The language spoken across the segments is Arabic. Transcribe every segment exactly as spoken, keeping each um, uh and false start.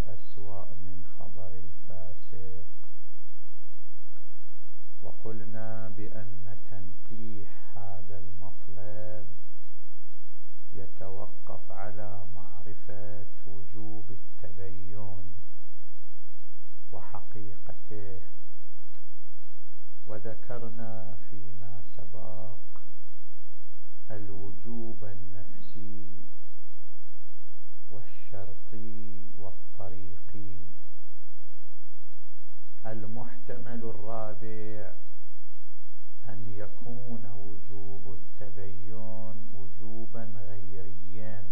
أسوأ من خبر الفاسق. وقلنا بأن تنقيح هذا المطلب يتوقف على معرفة وجوب التبين وحقيقته، وذكرنا فيما سبق الوجوب النفسي والشرطي والطريقي. المحتمل الرابع أن يكون وجوب التبين وجوبا غيريا،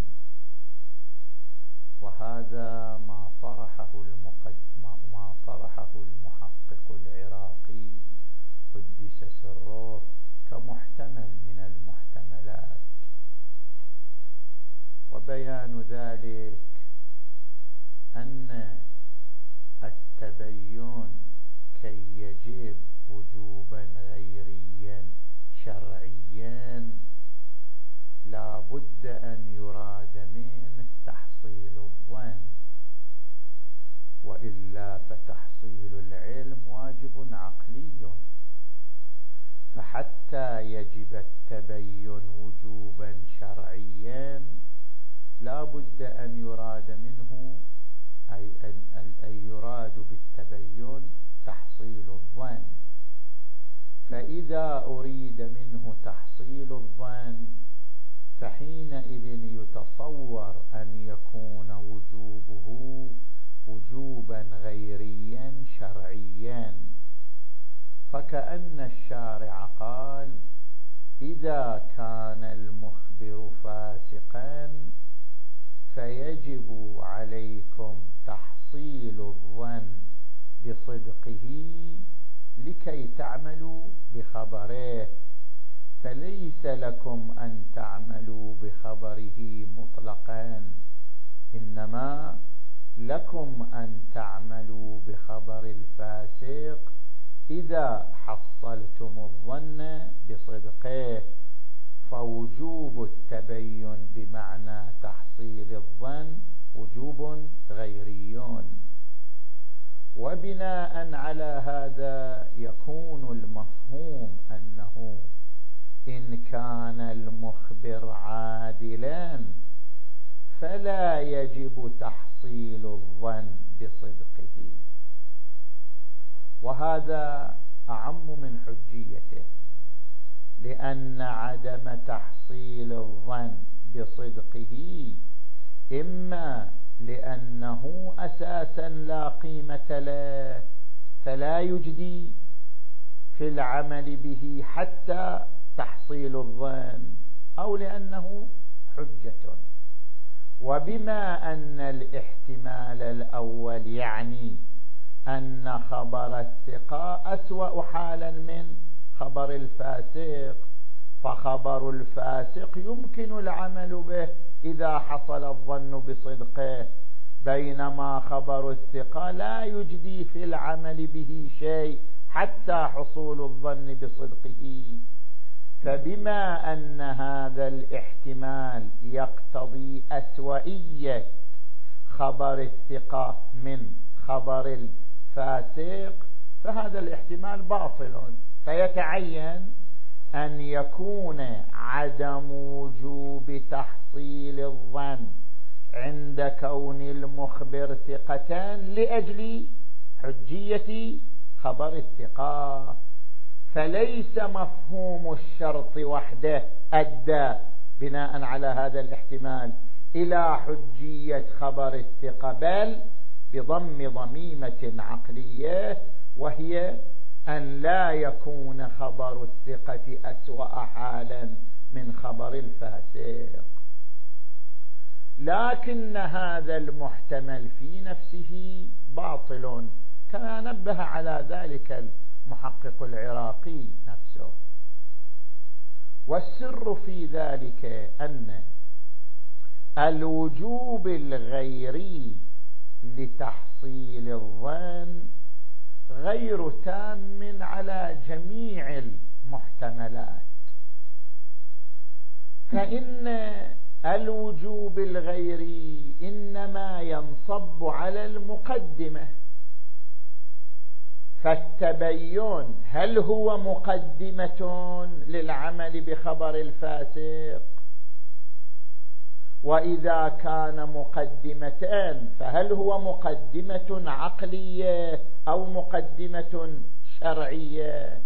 وهذا ما طرحه المقدم ما طرحه المحقق العراقي قدس سره كمحتمل من المحتملات. وبيان ذلك أن التبين كي يجب وجوبا غيريا شرعيا لا بد أن يراد منه تحصيل الظن، وإلا فتحصيل العلم واجب عقلي، فحتى يجب التبين وجوبا شرعيا لا بد أن يراد منه أي أن يراد بالتبين تحصيل الظن. فإذا أريد منه تحصيل الظن فحينئذ يتصور أن يكون وجوبه وجوبا غيريا شرعيا، فكأن الشارع قال إذا كان المخبر فاسقا فيجب عليكم تحصيل الظن بصدقه لكي تعملوا بخبره، فليس لكم أن تعملوا بخبره مطلقا، إنما لكم أن تعملوا بخبر الفاسق إذا حصلتم الظن بصدقه. فوجوب التبين بمعنى تحصيل الظن وجوب غيري. وبناء على هذا يكون المفهوم أنه إن كان المخبر عادلا فلا يجب تحصيل الظن بصدقه، وهذا أعم من حجيته، لأن عدم تحصيل الظن بصدقه إما لأنه أساسا لا قيمة له فلا يجدي في العمل به حتى تحصيل الظن، أو لأنه حجة. وبما أن الاحتمال الأول يعني أن خبر الثقة أسوأ حالا من خبر الفاسق، فخبر الفاسق يمكن العمل به إذا حصل الظن بصدقه، بينما خبر الثقة لا يجدي في العمل به شيء حتى حصول الظن بصدقه. فبما أن هذا الاحتمال يقتضي أسوأية خبر الثقة من خبر الفاسق، فهذا الاحتمال باطل، فيتعين أن يكون عدم وجوب تحصيل الظن عند كون المخبر ثقة لأجل حجية خبر الثقة. فليس مفهوم الشرط وحده أدى بناء على هذا الاحتمال إلى حجية خبر الثقة، بل بضم ضميمة عقلية، وهي أن لا يكون خبر الثقة أسوأ حالا من خبر الفاسق. لكن هذا المحتمل في نفسه باطل، كما نبه على ذلك المحقق العراقي نفسه. والسر في ذلك أن الوجوب الغيري لتحصيل الظن غير تام على جميع المحتملات، فإن الوجوب الغيري إنما ينصب على المقدمة، فالتبين هل هو مقدمة للعمل بخبر الفاسق؟ وإذا كان مقدمتان فهل هو مقدمة عقلية أو مقدمة شرعية؟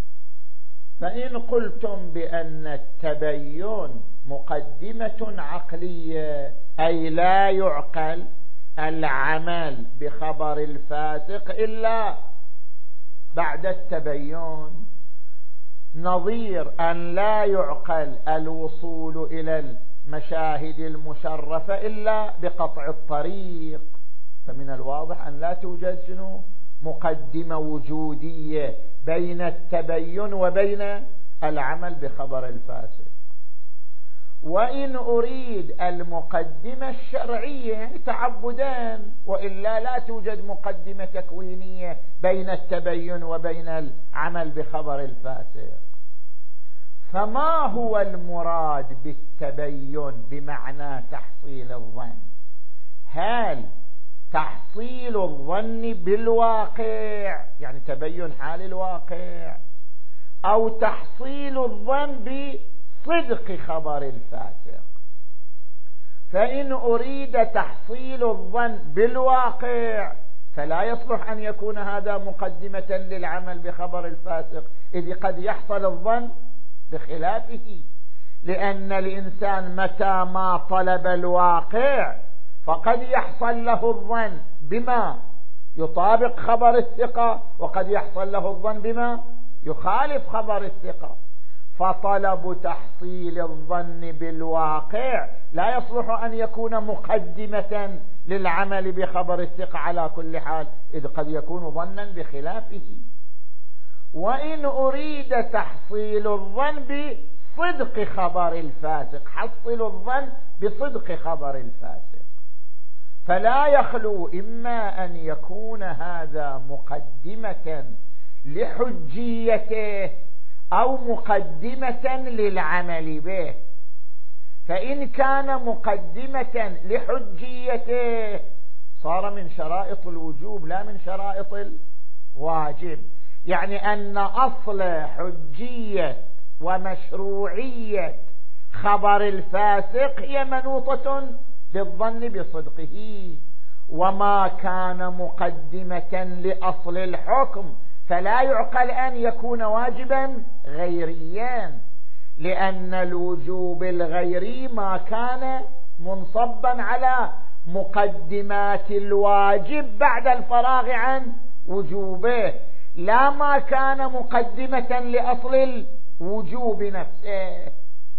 فإن قلتم بأن التبين مقدمة عقلية أي لا يعقل العمل بخبر الفاسق إلا بعد التبين، نظير أن لا يعقل الوصول إلى المشاهد المشرفة إلا بقطع الطريق، فمن الواضح أن لا توجد شنو مقدمة وجودية بين التبين وبين العمل بخبر الفاسق. وإن أريد المقدمة الشرعية تعبدان، وإلا لا توجد مقدمة تكوينية بين التبين وبين العمل بخبر الفاسق. فما هو المراد بالتبين بمعنى تحصيل الظن؟ هل تحصيل الظن بالواقع يعني تبين حال الواقع، أو تحصيل الظن بصدق خبر الفاسق؟ فإن أريد تحصيل الظن بالواقع فلا يصلح أن يكون هذا مقدمة للعمل بخبر الفاسق، إذ قد يحصل الظن بخلافه، لأن الإنسان متى ما طلب الواقع فقد يحصل له الظن بما يطابق خبر الثقة، وقد يحصل له الظن بما يخالف خبر الثقة. فطلب تحصيل الظن بالواقع لا يصلح أن يكون مقدمة للعمل بخبر الثقة على كل حال، إذ قد يكون ظنا بخلافه. وإن أريد تحصيل الظن بصدق خبر الفاسق، حصل الظن بصدق خبر الفاسق، فلا يخلو إما أن يكون هذا مقدمة لحجيته أو مقدمة للعمل به. فإن كان مقدمة لحجيته صار من شرائط الوجوب لا من شرائط الواجب، يعني أن أصل حجية ومشروعية خبر الفاسق هي منوطة بالظن بصدقه، وما كان مقدمة لأصل الحكم فلا يعقل أن يكون واجبا غيريا، لأن الوجوب الغيري ما كان منصبا على مقدمات الواجب بعد الفراغ عن وجوبه، لا ما كان مقدمة لأصل الوجوب نفسه.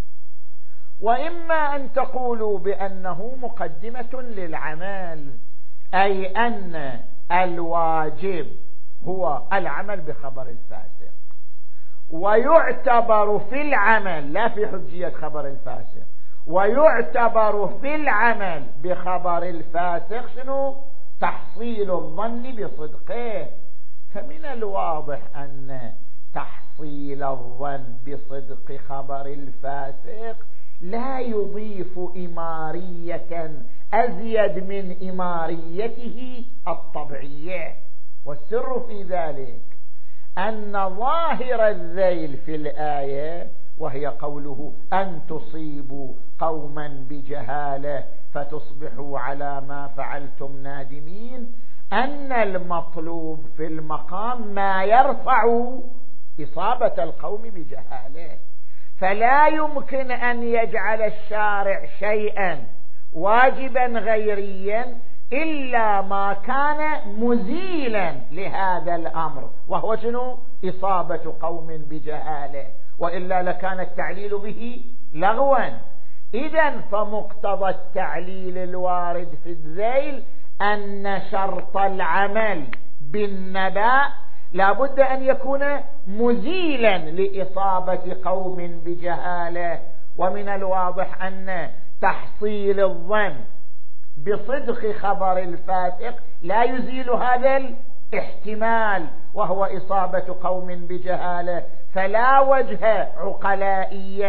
وإما أن تقولوا بأنه مقدمة للعمل، أي أن الواجب هو العمل بخبر الفاسق، ويعتبر في العمل لا في حجية خبر الفاسق، ويعتبر في العمل بخبر الفاسق شنو؟ تحصيل الظن بصدقه. فمن الواضح أن تحصيل الظن بصدق خبر الفاسق لا يضيف إمارية أزيد من إماريته الطبيعية، والسر في ذلك أن ظاهر الذيل في الآية وهي قوله أن تصيبوا قوما بجهالة فتصبحوا على ما فعلتم نادمين، أن المطلوب في المقام ما يرفع إصابة القوم بجهالة، فلا يمكن أن يجعل الشارع شيئا واجبا غيريا إلا ما كان مزيلا لهذا الأمر، وهو شنو؟ إصابة قوم بجهالة، وإلا لكان التعليل به لغوا. إذن فمقتضى التعليل الوارد في الذيل أن شرط العمل بالنبأ لا بد أن يكون مزيلا لإصابة قوم بجهالة. ومن الواضح أن تحصيل الظن بصدق خبر الفاسق لا يزيل هذا الاحتمال وهو إصابة قوم بجهالة، فلا وجه عقلائيا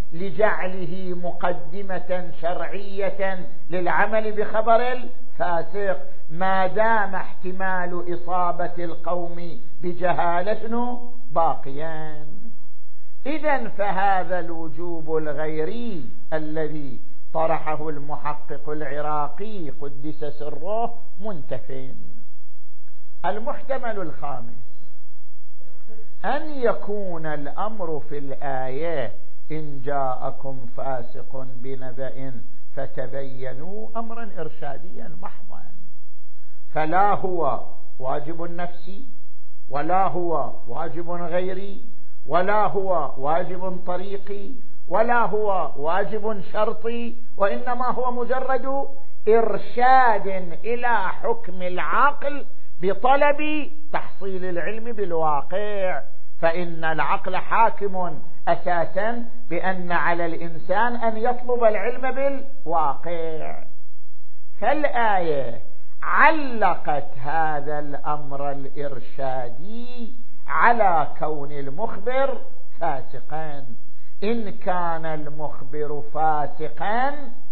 لجعله مقدمة شرعية للعمل بخبر الفاسق ما دام احتمال إصابة القوم بجهالة باقيا. إذن فهذا الوجوب الغيري الذي طرحه المحقق العراقي قدس سره منتف. المحتمل الخامس أن يكون الأمر في الآية إن جاءكم فاسق بنبأ فتبينوا أمرا إرشاديا محضا، فلا هو واجب نفسي ولا هو واجب غيري ولا هو واجب طريقي ولا هو واجب شرطي، وإنما هو مجرد إرشاد إلى حكم العقل بطلب تحصيل العلم بالواقع. فإن العقل حاكم أساسا بأن على الإنسان أن يطلب العلم بالواقع. فالآية علقت هذا الأمر الإرشادي على كون المخبر فاسقا. إن كان المخبر فاسقا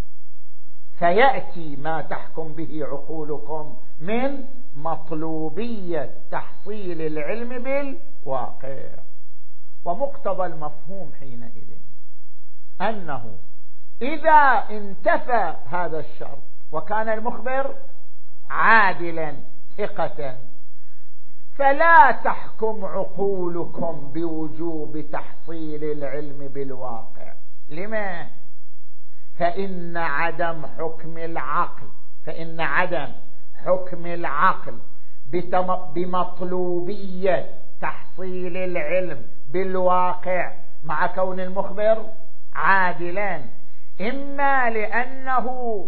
فيأتي ما تحكم به عقولكم من مطلوبية تحصيل العلم بالواقع. ومقتضى المفهوم حينئذ أنه إذا انتفى هذا الشرط وكان المخبر عادلا ثقة فلا تحكم عقولكم بوجوب تحصيل العلم بالواقع. لما؟ فإن عدم حكم العقل فإن عدم حكم العقل بمطلوبية تحصيل العلم بالواقع مع كون المخبر عادلا إما لأنه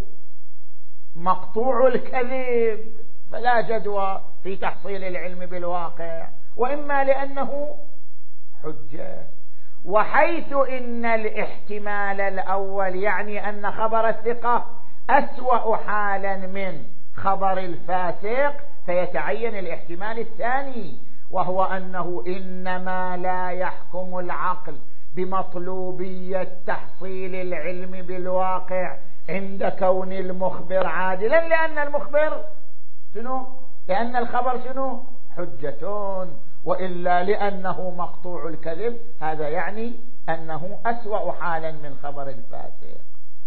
مقطوع الكذب فلا جدوى في تحصيل العلم بالواقع، وإما لأنه حجة. وحيث إن الاحتمال الأول يعني أن خبر الثقة أسوأ حالا من خبر الفاسق، فيتعين الاحتمال الثاني وهو أنه إنما لا يحكم العقل بمطلوبية تحصيل العلم بالواقع عند كون المخبر عادلا، لأن المخبر شنو؟ لأن الخبر شنو؟ حجة، وإلا لأنه مقطوع الكذب، هذا يعني أنه أسوأ حالا من خبر الفاسق.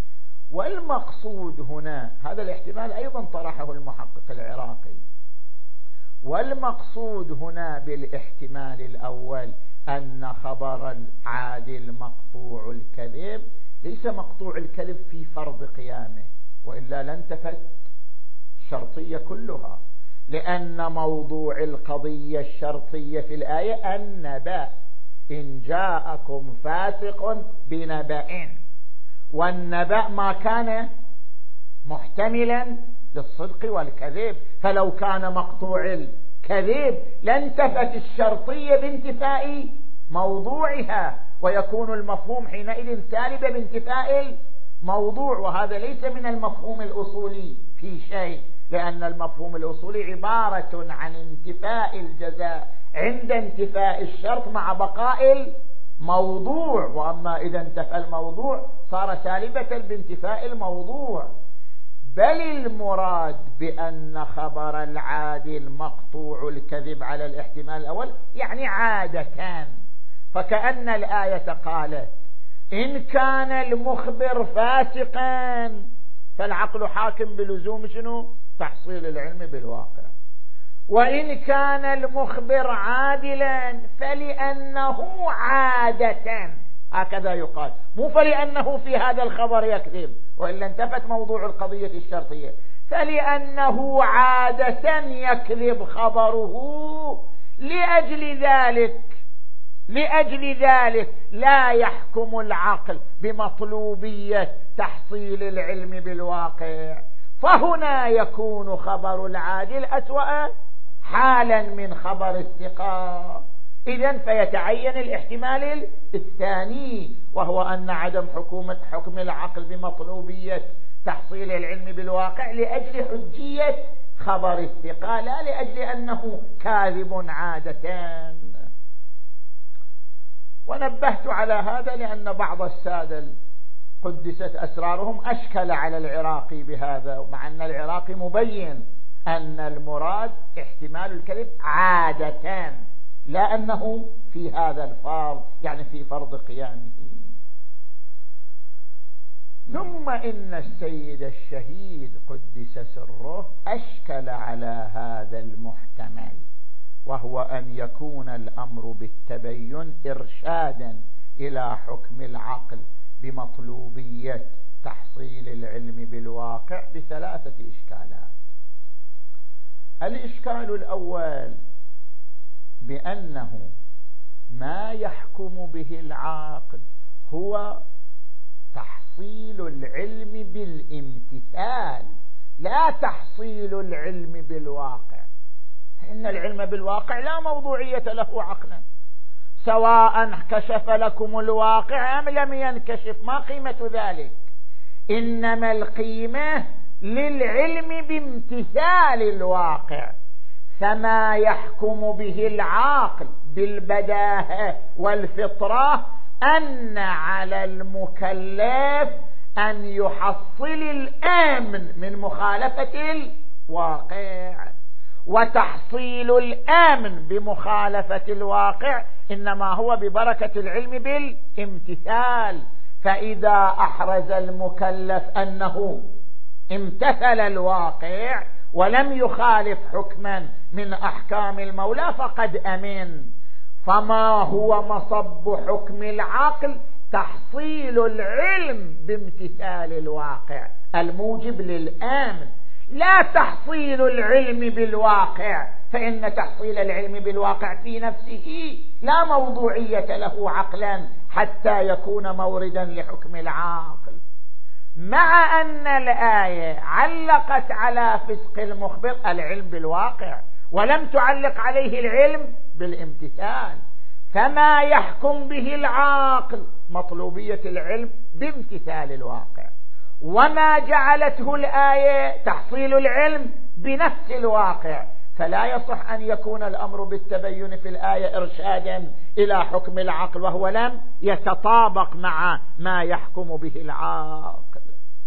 والمقصود هنا هذا الاحتمال أيضا طرحه المحقق العراقي، والمقصود هنا بالاحتمال الأول أن خبر العادل مقطوع الكذب ليس مقطوع الكذب في فرض قيامه، وإلا لانتفت الشرطية كلها، لأن موضوع القضية الشرطية في الآية النبأ، إن جاءكم فاسق بنبأ، والنبأ ما كان محتملا للصدق والكذب، فلو كان مقطوع الكذب لانتفت الشرطية بانتفاء موضوعها، ويكون المفهوم حينئذ سالبا بانتفاء الموضوع، وهذا ليس من المفهوم الأصولي في شيء، لأن المفهوم الأصولي عبارة عن انتفاء الجزاء عند انتفاء الشرط مع بقاء الموضوع، وأما إذا انتفى الموضوع صار سالبة بانتفاء الموضوع. بل المراد بأن خبر العادل مقطوع الكذب على الاحتمال الأول يعني عادة، فكأن الآية قالت إن كان المخبر فاسقا فالعقل حاكم بلزوم شنو؟ تحصيل العلم بالواقع، وإن كان المخبر عادلا فلأنه عادة، هكذا يقال، مو فلأنه في هذا الخبر يكذب وإلا انتفت موضوع القضية الشرطية، فلأنه عادة يكذب خبره، لأجل ذلك لأجل ذلك لا يحكم العقل بمطلوبية تحصيل العلم بالواقع، فهنا يكون خبر العادل أسوأ حالا من خبر الثقة. إذن فيتعين الاحتمال الثاني، وهو أن عدم حكومة حكم العقل بمطلوبية تحصيل العلم بالواقع لأجل حجية خبر الثقة، لا لأجل أنه كاذب عادة. ونبهت على هذا لأن بعض السادة قدست أسرارهم أشكل على العراقي بهذا، مع أن العراقي مبين أن المراد احتمال الكذب عادة، لا أنه في هذا الفرض، يعني في فرض قيامه. ثم إن السيد الشهيد قدس سره أشكل على هذا المحتمل، وهو أن يكون الأمر بالتبين إرشادا إلى حكم العقل بمطلوبية تحصيل العلم بالواقع بثلاثة إشكالات. الإشكال الأول بأنه ما يحكم به العاقل هو تحصيل العلم بالامتثال، لا تحصيل العلم بالواقع، إن العلم بالواقع لا موضوعية له عقلا، سواء كشف لكم الواقع أم لم ينكشف، ما قيمة ذلك؟ إنما القيمة للعلم بامتثال الواقع. فما يحكم به العاقل بالبداهة والفطرة أن على المكلف أن يحصل الآمن من مخالفة الواقع، وتحصيل الآمن بمخالفة الواقع إنما هو ببركة العلم بالامتثال. فإذا أحرز المكلف أنه امتثل الواقع ولم يخالف حكما من أحكام المولى فقد أمن. فما هو مصب حكم العقل؟ تحصيل العلم بامتثال الواقع الموجب للآمن، لا تحصيل العلم بالواقع، فإن تحصيل العلم بالواقع في نفسه لا موضوعية له عقلا حتى يكون موردا لحكم العاقل. مع أن الآية علقت على فسق المخبر العلم بالواقع ولم تعلق عليه العلم بالامتثال، فما يحكم به العاقل مطلوبية العلم بامتثال الواقع، وما جعلته الآية تحصيل العلم بنفس الواقع. فلا يصح أن يكون الأمر بالتبين في الآية إرشادا إلى حكم العقل وهو لم يتطابق مع ما يحكم به العاقل.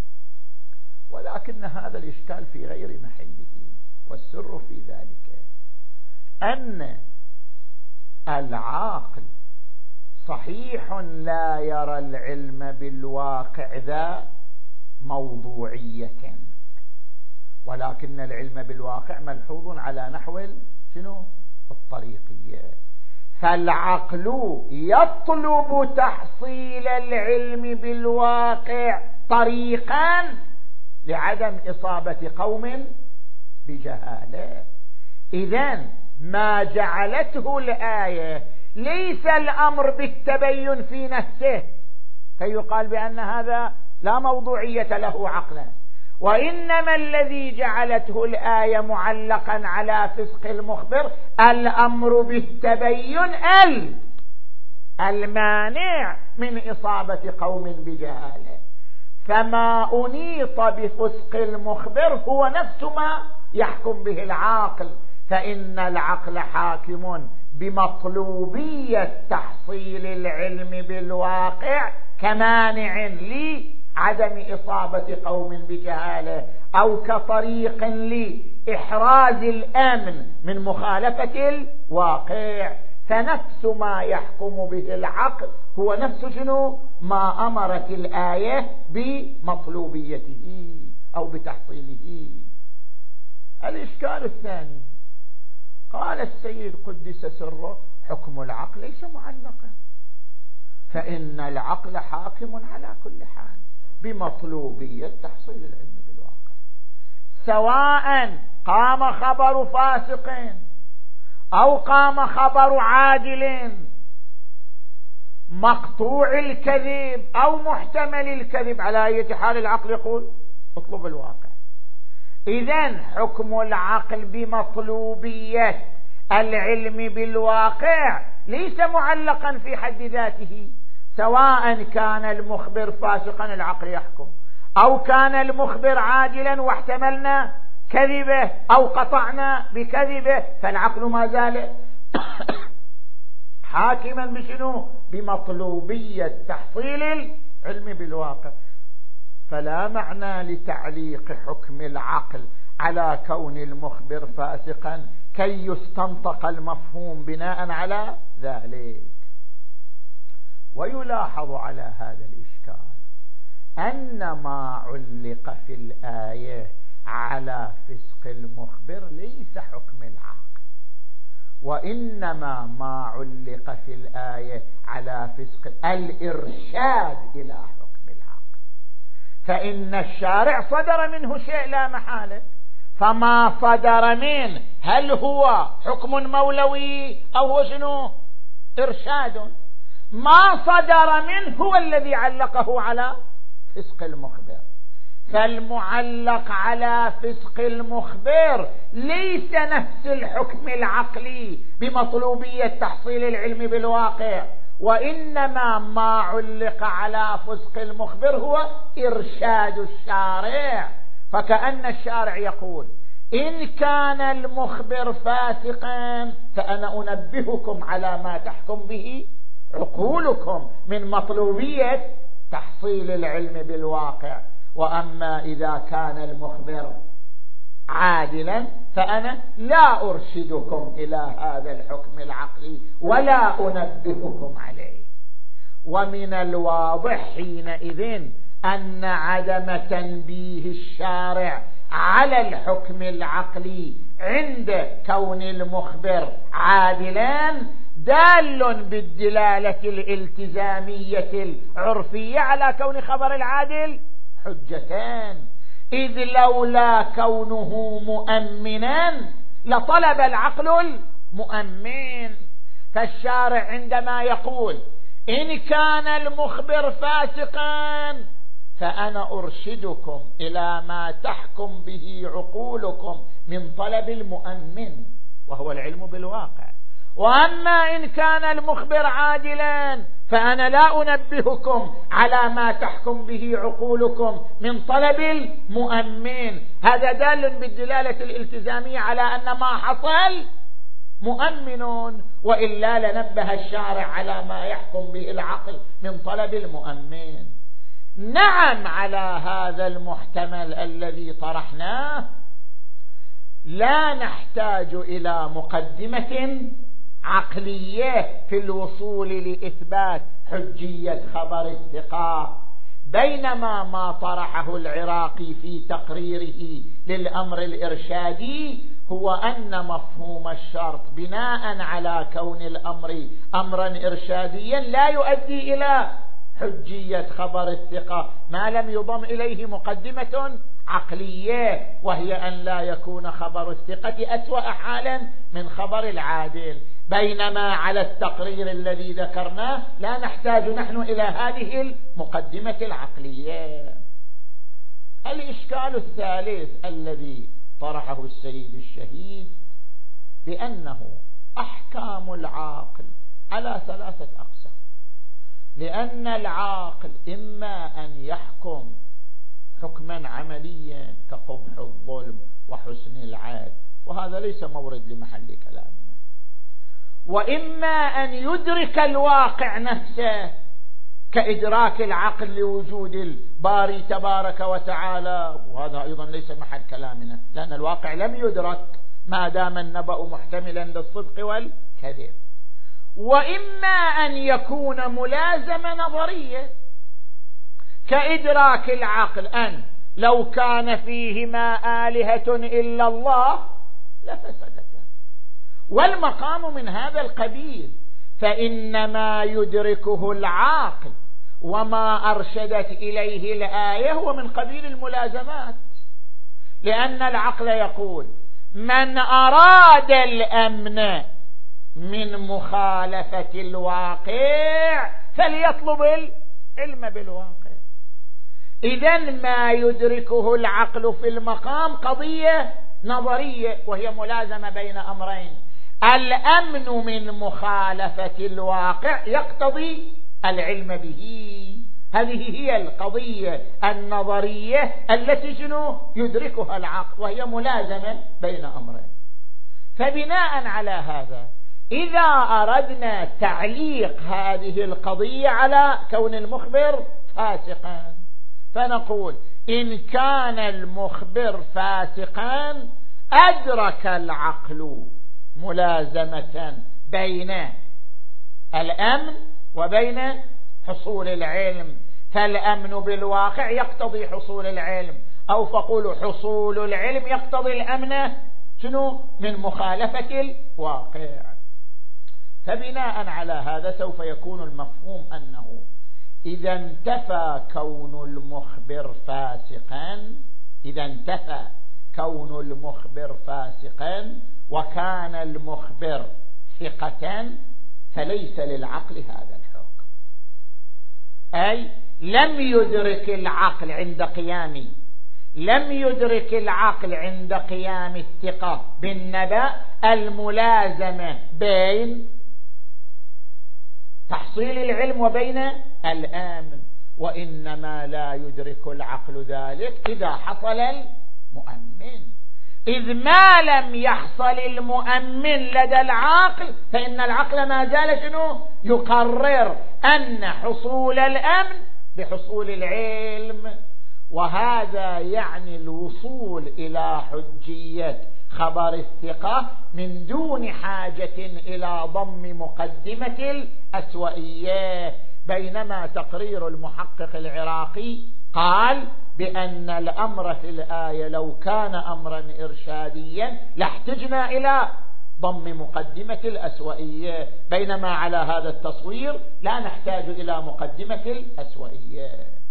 ولكن هذا الإشكال في غير محله، والسر في ذلك أن العاقل صحيح لا يرى العلم بالواقع ذا موضوعية، ولكن العلم بالواقع ملحوظ على نحو شنو؟ الطريقية. فالعقل يطلب تحصيل العلم بالواقع طريقا لعدم إصابة قوم بجهالة. إذن ما جعلته الآية ليس الأمر بالتبين في نفسه فيقال بأن هذا لا موضوعية له عقلا، وإنما الذي جعلته الآية معلقا على فسق المخبر الأمر بالتبين المانع من إصابة قوم بجهالة. فما أنيط بفسق المخبر هو نفس ما يحكم به العاقل، فإن العقل حاكم بمطلوبية تحصيل العلم بالواقع كمانع لعدم إصابة قوم بجهالة، أو كطريق لإحراز الأمن من مخالفة الواقع. فنفس ما يحكم به العقل هو نفس شنو؟ ما أمرت الآية بمطلوبيته أو بتحصيله. الإشكال الثاني، قال السيد قدس سره حكم العقل ليس معلقا، فإن العقل حاكم على كل حال بمطلوبية تحصيل العلم بالواقع، سواء قام خبر فاسق أو قام خبر عادل، مقطوع الكذب أو محتمل الكذب، على أي حال العقل يقول اطلب الواقع. إذن حكم العقل بمطلوبية العلم بالواقع ليس معلقا في حد ذاته، سواء كان المخبر فاسقا العقل يحكم، أو كان المخبر عاجلا واحتملنا كذبه أو قطعنا بكذبه، فالعقل ما زال حاكما بشنو؟ بمطلوبية تحصيل العلم بالواقع. فلا معنى لتعليق حكم العقل على كون المخبر فاسقا كي يستنطق المفهوم بناء على ذلك. ويلاحظ على هذا الإشكال أن ما علق في الآية على فسق المخبر ليس حكم العقل، وإنما ما علق في الآية على فسق الإرشاد إلى حكم العقل. فإن الشارع صدر منه شيء لا محالة، فما صدر منه هل هو حكم مولوي أو هو شنو؟ إرشاد. ما صدر منه هو الذي علقه على فسق المخبر. فالمعلق على فسق المخبر ليس نفس الحكم العقلي بمطلوبية تحصيل العلم بالواقع، وإنما ما علق على فسق المخبر هو إرشاد الشارع. فكأن الشارع يقول إن كان المخبر فاسقا فأنا أنبهكم على ما تحكم به عقولكم من مطلوبية تحصيل العلم بالواقع، وأما إذا كان المخبر عادلا فأنا لا أرشدكم إلى هذا الحكم العقلي ولا أنبهكم عليه. ومن الواضح حينئذ أن عدم تنبيه الشارع على الحكم العقلي عند كون المخبر عادلا دال بالدلالة الالتزامية العرفية على كون خبر العادل حجتان، إذ لولا كونه مؤمنا لطلب العقل المؤمن. فالشارع عندما يقول إن كان المخبر فاسقا فأنا أرشدكم إلى ما تحكم به عقولكم من طلب المؤمن وهو العلم بالواقع، وأما إن كان المخبر عادلا فأنا لا أنبهكم على ما تحكم به عقولكم من طلب المؤمن. هذا دال بالدلالة الالتزامية على أن ما حصل مؤمن، وإلا لنبه الشارع على ما يحكم به العقل من طلب المؤمن. نعم، على هذا المحتمل الذي طرحناه لا نحتاج إلى مقدمة عقلية في الوصول لإثبات حجية خبر الثقة، بينما ما طرحه العراقي في تقريره للأمر الإرشادي هو أن مفهوم الشرط بناء على كون الأمر أمرا إرشاديا لا يؤدي إلى حجية خبر الثقة ما لم يضم إليه مقدمة عقلية، وهي أن لا يكون خبر الثقة أسوأ حالا من خبر العادل. بينما على التقرير الذي ذكرناه لا نحتاج نحن إلى هذه المقدمة العقلية. الإشكال الثالث الذي طرحه السيد الشهيد بأنه أحكام العاقل على ثلاثة أقسام، لأن العاقل إما أن يحكم حكما عمليا كقبح الظلم وحسن العدل، وهذا ليس مورد لمحل كلامنا، وإما أن يدرك الواقع نفسه كإدراك العقل لوجود الباري تبارك وتعالى، وهذا أيضا ليس محل كلامنا لأن الواقع لم يدرك ما دام النبأ محتملا للصدق والكذب. وإما أن يكون ملازمة نظرية كإدراك العقل أن لو كان فيهما آلهة إلا الله لفسدتا، والمقام من هذا القبيل، فإنما يدركه العاقل وما أرشدت إليه الآية هو من قبيل الملازمات، لأن العقل يقول من أراد الأمن من مخالفة الواقع فليطلب العلم بالواقع. إذن ما يدركه العقل في المقام قضية نظرية وهي ملازمة بين أمرين: الأمن من مخالفة الواقع يقتضي العلم به. هذه هي القضية النظرية التي شنو يدركها العقل وهي ملازمة بين أمرين. فبناء على هذا إذا أردنا تعليق هذه القضية على كون المخبر فاسقا فنقول إن كان المخبر فاسقا أدرك العقل ملازمة بين الأمن وبين حصول العلم، فالأمن بالواقع يقتضي حصول العلم، أو فقولوا حصول العلم يقتضي الأمن شنو من مخالفة الواقع. فبناء على هذا سوف يكون المفهوم أنه إذا انتفى كون المخبر فاسقا إذا انتفى كون المخبر فاسقا وكان المخبر ثقة فليس للعقل هذا الحكم، أي لم يدرك العقل عند قيام لم يدرك العقل عند قيام الثقة بالنبأ الملازمة بين تحصيل العلم وبين الآمن، وإنما لا يدرك العقل ذلك إذا حصل المؤمن. إذ ما لم يحصل المؤمن لدى العقل فإن العقل ما زال شنو يقرر أن حصول الأمن بحصول العلم، وهذا يعني الوصول إلى حجية خبر الثقة من دون حاجة إلى ضم مقدمة الأسوئية، بينما تقرير المحقق العراقي قال بأن الأمر في الآية لو كان أمرا إرشاديا لاحتجنا إلى ضم مقدمة الأسوئية، بينما على هذا التصوير لا نحتاج إلى مقدمة الأسوئية.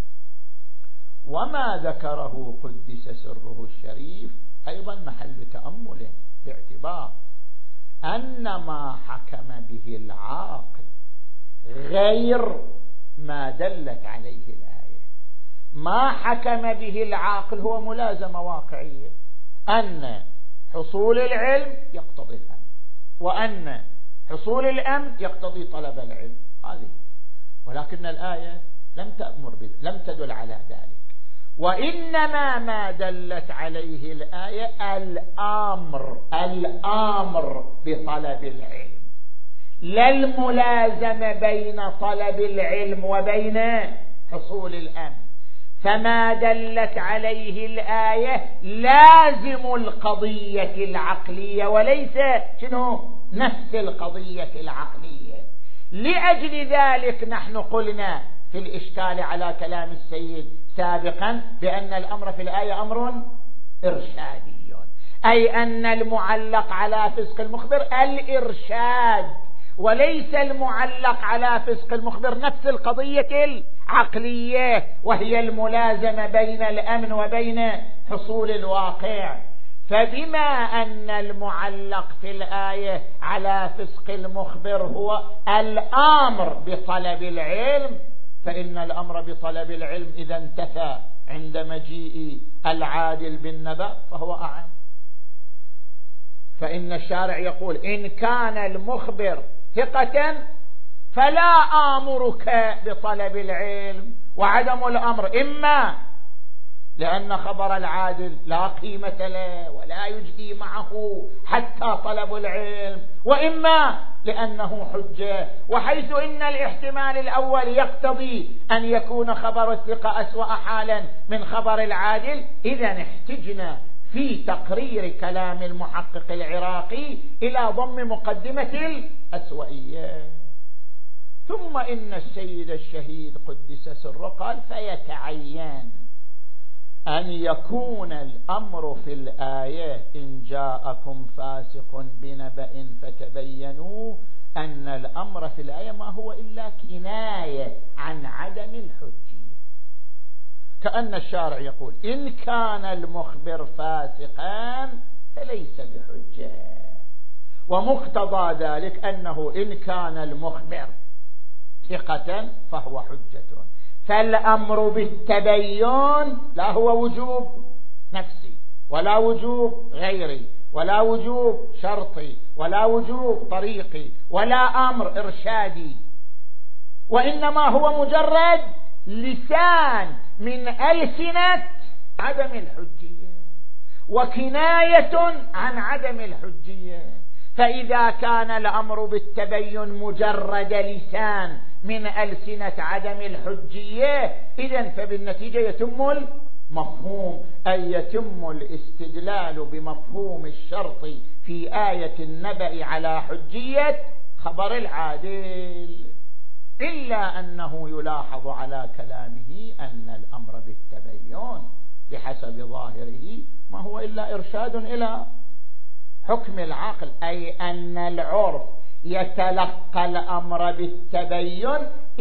وما ذكره قدس سره الشريف أيضا محل تأمله، باعتبار أن ما حكم به العاقل غير ما دلت عليه الآية. ما حكم به العاقل هو ملازمة واقعية، أن حصول العلم يقتضي الأمن، وأن حصول الأمن يقتضي طلب العلم، هذه. ولكن الآية لم تأمر لم تدل على ذلك، وإنما ما دلت عليه الآية الأمر الأمر بطلب العلم، لا الملازمة بين طلب العلم وبين حصول الأمن. فما دلت عليه الآية لازم القضية العقلية وليس شنو نفس القضية العقلية. لأجل ذلك نحن قلنا في الإشكال على كلام السيد سابقا بأن الأمر في الآية أمر إرشادي، أي أن المعلق على فسق المخبر الإرشاد، وليس المعلق على فسق المخبر نفس القضية العقلية وهي الملازمة بين الأمن وبين حصول الواقع. فبما أن المعلق في الآية على فسق المخبر هو الأمر بطلب العلم، فإن الأمر بطلب العلم إذا انتفى عند مجيء العادل بالنبأ فهو أعم. فإن الشارع يقول إن كان المخبر ثقة فلا آمرك بطلب العلم، وعدم الأمر إما لأن خبر العادل لا قيمة له ولا يجدي معه حتى طلب العلم، وإما لأنه حجة، وحيث إن الاحتمال الأول يقتضي أن يكون خبر الثقة أسوأ حالا من خبر العادل، إذا احتجنا في تقرير كلام المحقق العراقي إلى ضم مقدمة الأسوئية. ثم إن السيد الشهيد قدس سره قال فيتعين أن يكون الأمر في الآية إن جاءكم فاسق بنبأ فتبينوا، أن الأمر في الآية ما هو إلا كناية عن عدم الحجية، كأن الشارع يقول إن كان المخبر فاسقا فليس بحجة، ومقتضى ذلك أنه إن كان المخبر ثقة فهو حجة، فالأمر بالتبين لا هو وجوب نفسي ولا وجوب غيري ولا وجوب شرطي ولا وجوب طريقي ولا أمر إرشادي، وإنما هو مجرد لسان من ألسنة عدم الحجية وكناية عن عدم الحجية. فإذا كان الأمر بالتبين مجرد لسان من ألسنة عدم الحجية، إذن فبالنتيجة يتم المفهوم، أي يتم الاستدلال بمفهوم الشرط في آية النبأ على حجية خبر العادل. إلا أنه يلاحظ على كلامه أن الأمر بالتبين بحسب ظاهره ما هو إلا إرشاد إلى حكم العقل، أي أن العرف يتلقى الأمر بالتبين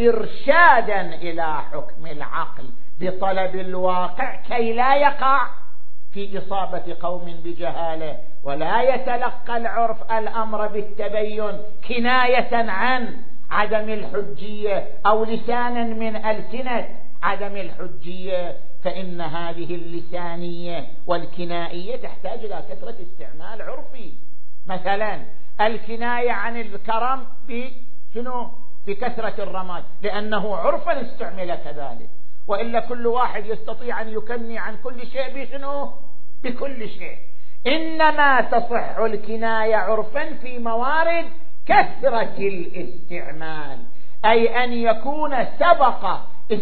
إرشادا إلى حكم العقل بطلب الواقع كي لا يقع في إصابة قوم بجهالة، ولا يتلقى العرف الأمر بالتبين كناية عن عدم الحجية أو لسانا من ألسنة عدم الحجية، فإن هذه اللسانية والكنائية تحتاج إلى كثرة استعمال عرفي. مثلا الكناية عن الكرم بشنو؟ بكثرة الرماد، لأنه عرفا استعمل كذلك، وإلا كل واحد يستطيع أن يكني عن كل شيء بشنو؟ بكل شيء. إنما تصح الكناية عرفا في موارد كثرة الاستعمال، أي أن يكون سبق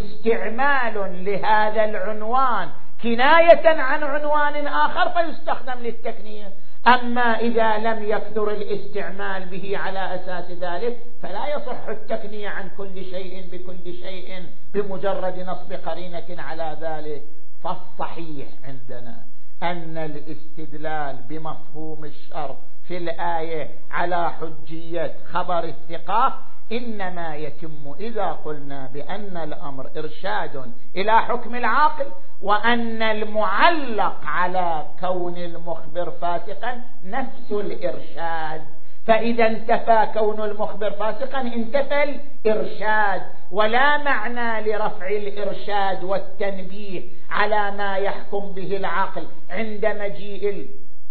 استعمال لهذا العنوان كناية عن عنوان آخر فيستخدم للتكنية. أما إذا لم يكثر الاستعمال به على أساس ذلك فلا يصح التكنية عن كل شيء بكل شيء بمجرد نصب قرينة على ذلك. فالصحيح عندنا أن الاستدلال بمفهوم الشرط في الآية على حجية خبر الثقة إنما يتم إذا قلنا بأن الأمر إرشاد إلى حكم العاقل، وأن المعلق على كون المخبر فاسقا نفس الإرشاد. فإذا انتفى كون المخبر فاسقا انتفى الإرشاد، ولا معنى لرفع الإرشاد والتنبيه على ما يحكم به العقل عند مجيء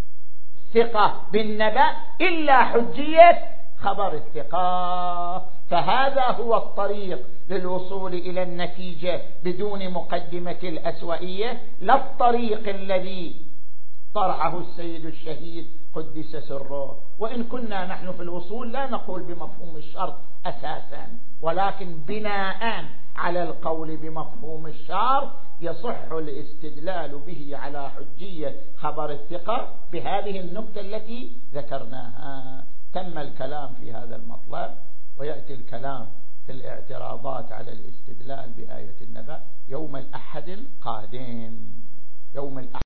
الثقة بالنبأ إلا حجية خبر الثقة. فهذا هو الطريق للوصول إلى النتيجة بدون مقدمة الأسوئية، لا الطريق الذي طرحه السيد الشهيد قدس سره. وإن كنا نحن في الوصول لا نقول بمفهوم الشرط أساسا، ولكن بناء على القول بمفهوم الشرط يصح الاستدلال به على حجية خبر الثقة بهذه النقطة التي ذكرناها. تم الكلام في هذا المطلب، ويأتي الكلام في الاعتراضات على الاستدلال بآية النبأ يوم الأحد القادم. يوم الأحد